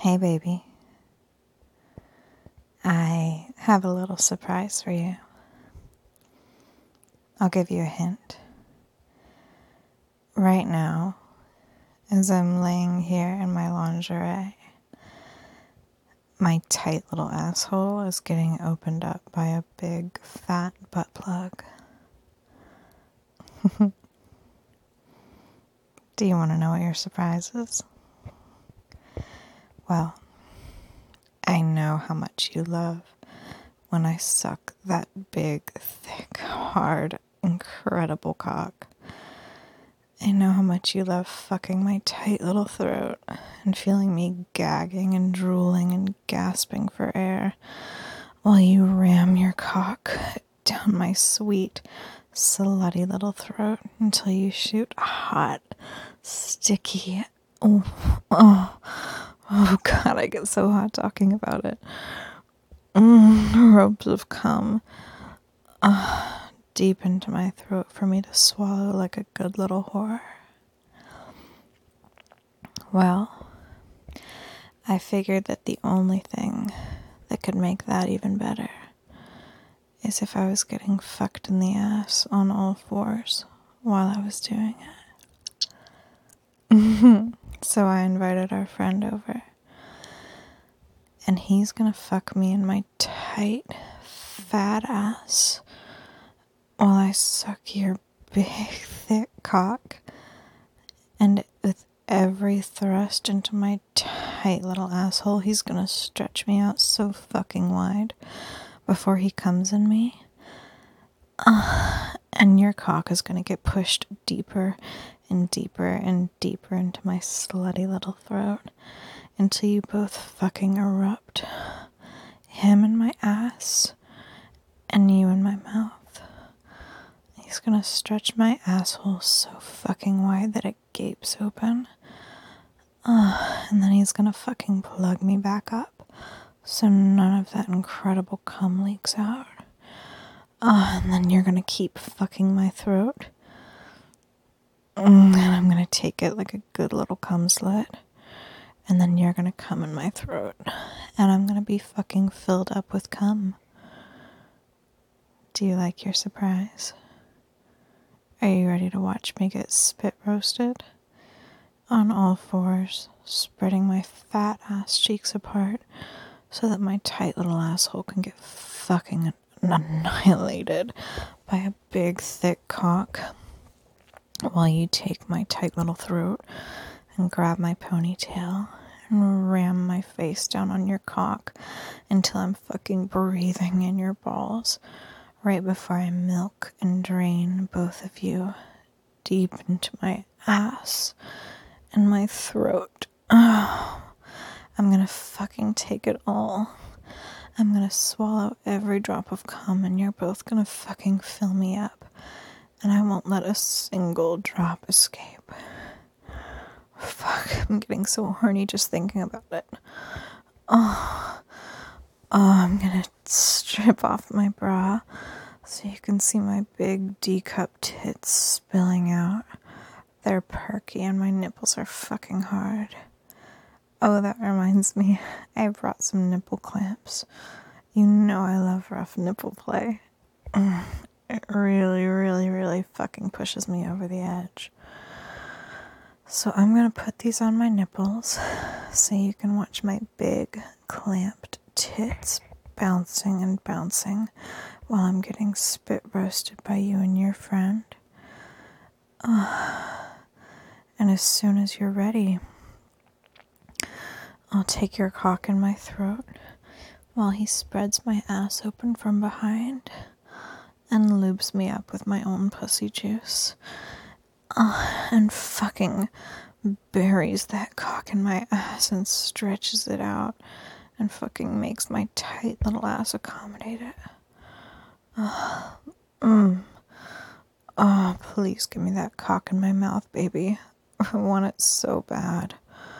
Hey, baby. I have a little surprise for you. I'll give you a hint. Right now, as I'm laying here in my lingerie, my tight little asshole is getting opened up by a big, fat butt plug. Do you want to know what your surprise is? Well, I know how much you love when I suck that big, thick, hard, incredible cock. I know how much you love fucking my tight little throat and feeling me gagging and drooling and gasping for air while you ram your cock down my sweet, slutty little throat until you shoot hot, sticky, oh God, I get so hot talking about it. Ropes of cum deep into my throat for me to swallow like a good little whore. Well, I figured that the only thing that could make that even better is if I was getting fucked in the ass on all fours while I was doing it. So I invited our friend over, and he's gonna fuck me in my tight, fat ass while I suck your big, thick cock, and with every thrust into my tight little asshole, he's gonna stretch me out so fucking wide before he comes in me. And your cock is gonna get pushed deeper and deeper and deeper into my slutty little throat until you both fucking erupt. Him in my ass and you in my mouth. He's gonna stretch my asshole so fucking wide that it gapes open. And then he's gonna fucking plug me back up so none of that incredible cum leaks out. And then you're gonna keep fucking my throat. And I'm gonna take it like a good little cum slut. And then you're gonna come in my throat. And I'm gonna be fucking filled up with cum. Do you like your surprise? Are you ready to watch me get spit roasted? On all fours, spreading my fat ass cheeks apart so that my tight little asshole can get fucking annihilated by a big thick cock while you take my tight little throat and grab my ponytail and ram my face down on your cock until I'm fucking breathing in your balls right before I milk and drain both of you deep into my ass and my throat. Oh, I'm gonna fucking take it all. I'm gonna swallow every drop of cum and you're both gonna fucking fill me up. And I won't let a single drop escape. Fuck, I'm getting so horny just thinking about it. I'm gonna strip off my bra so you can see my big D-cup tits spilling out. They're perky and my nipples are fucking hard. Oh, that reminds me, I brought some nipple clamps. You know I love rough nipple play. It really, really, really fucking pushes me over the edge. So I'm gonna put these on my nipples so you can watch my big, clamped tits bouncing and bouncing while I'm getting spit roasted by you and your friend. And as soon as you're ready, I'll take your cock in my throat while he spreads my ass open from behind and lubes me up with my own pussy juice. And fucking buries that cock in my ass and stretches it out and fucking makes my tight little ass accommodate it. Please give me that cock in my mouth, baby. I want it so bad.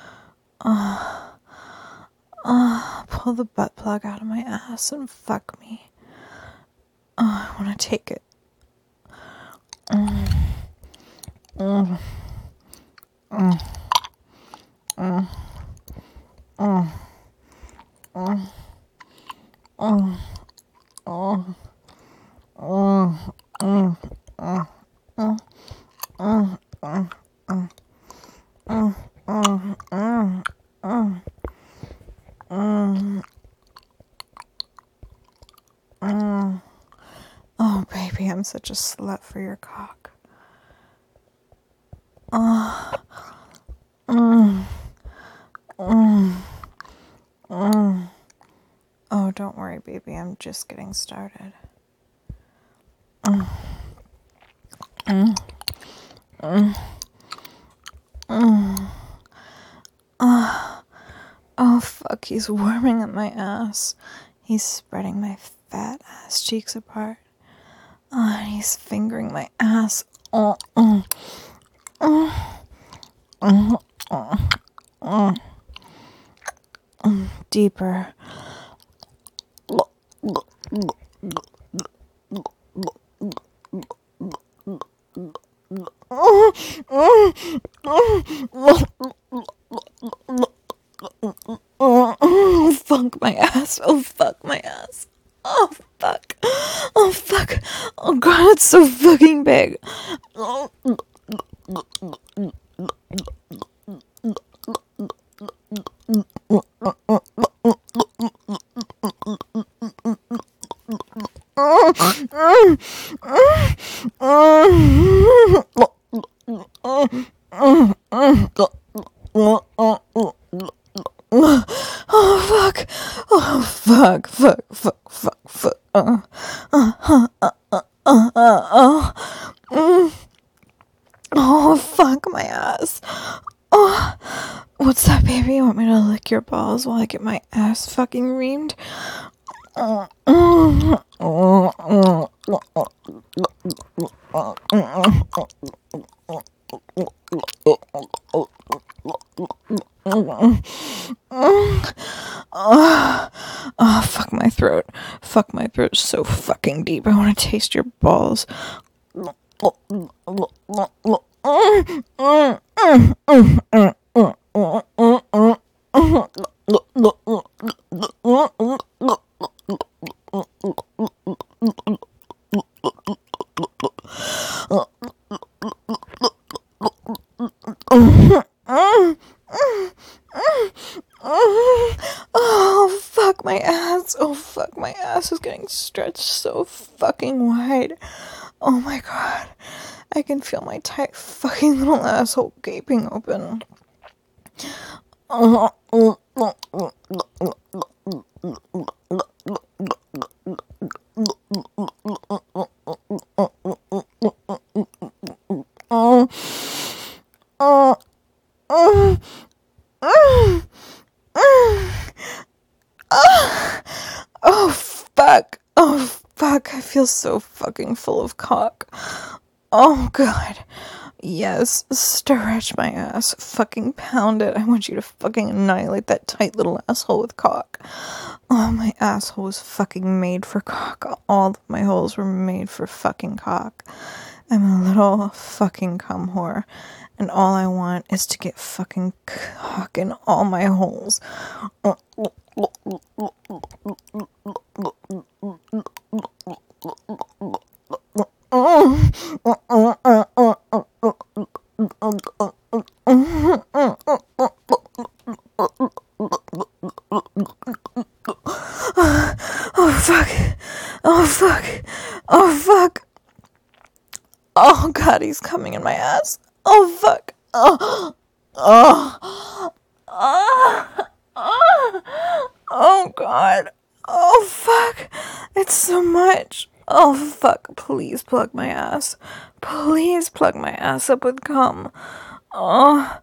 Pull the butt plug out of my ass and fuck me. I want to take it. Oh, baby, I'm such a slut for your cock. Oh, don't worry, baby, I'm just getting started. Oh, fuck, he's warming up my ass. He's spreading my fat ass cheeks apart. Oh, and he's fingering my ass. Deeper. Oh, fuck my ass. Oh, fuck my ass. Oh, fuck. Oh, fuck. Oh, God, it's so fucking big. Oh. Oh, fuck. Oh, fuck, fuck, fuck, fuck, fuck. Oh, fuck my ass. Oh, what's that, baby? You want me to lick your balls while I get my ass fucking reamed? Oh, fuck my throat. Fuck my throat so fucking deep. I want to taste your balls. Oh, fuck my ass. Oh, fuck, my ass is getting stretched so fucking wide. Oh my god. I can feel my tight fucking little asshole gaping open. Oh, fuck. Oh, fuck. I feel so fucking full of cock. Oh, God. Yes, stretch my ass. Fucking pound it. I want you to fucking annihilate that tight little asshole with cock. Oh, my asshole was fucking made for cock. All of my holes were made for fucking cock. I'm a little fucking cum whore. And all I want is to get fucking cock in all my holes. Oh, fuck. Oh, fuck. Oh, fuck. Oh, God, he's coming in my ass. Oh, fuck. Oh. Oh. Oh. Oh, God. Oh, fuck. It's so much. Oh, fuck. Please plug my ass. Please plug my ass up with cum. Oh.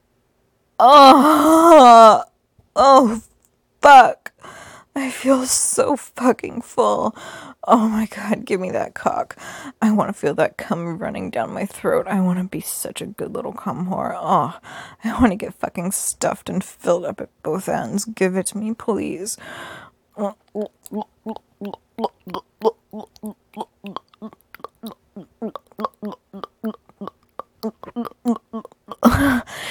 Oh. Oh, fuck. I feel so fucking full. Oh my god, give me that cock. I want to feel that cum running down my throat. I want to be such a good little cum whore. Oh, I want to get fucking stuffed and filled up at both ends. Give it to me, please.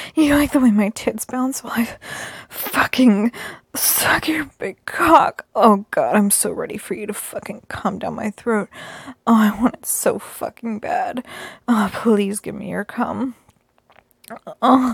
You like the way my tits bounce while I fucking suck your big cock? Oh god, I'm so ready for you to fucking come down my throat. Oh, I want it so fucking bad. Oh, please give me your cum. Oh.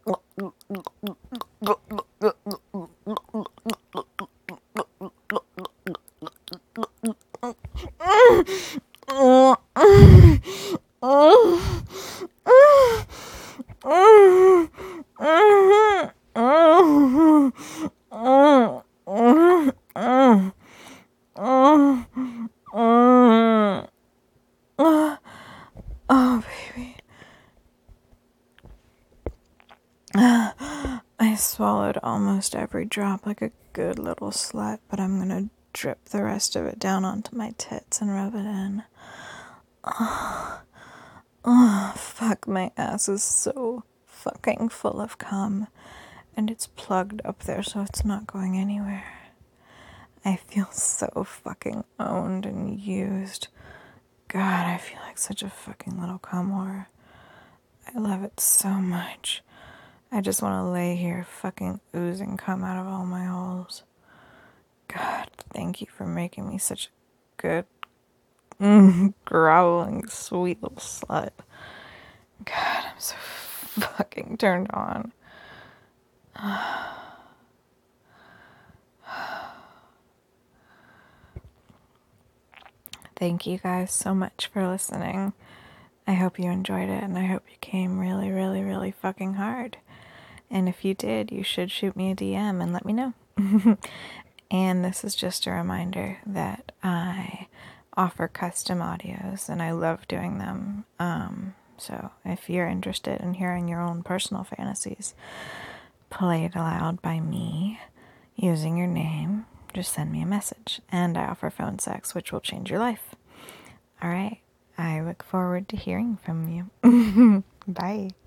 Oh, baby. I swallowed almost every drop like a good little slut, but I'm gonna drip the rest of it down onto my tits and rub it in. Oh, fuck, my ass is so fucking full of cum, and it's plugged up there so it's not going anywhere. I feel so fucking owned and used. God, I feel like such a fucking little cum whore. I love it so much. I just want to lay here fucking oozing cum out of all my holes. God, thank you for making me such a good, growling, sweet little slut. God, I'm so fucking turned on. Thank you guys so much for listening. I hope you enjoyed it, and I hope you came really, really, really fucking hard. And if you did, you should shoot me a DM and let me know. And this is just a reminder that I offer custom audios, and I love doing them. So if you're interested in hearing your own personal fantasies played aloud by me using your name, just send me a message. And I offer phone sex, which will change your life. All right. I look forward to hearing from you. Bye.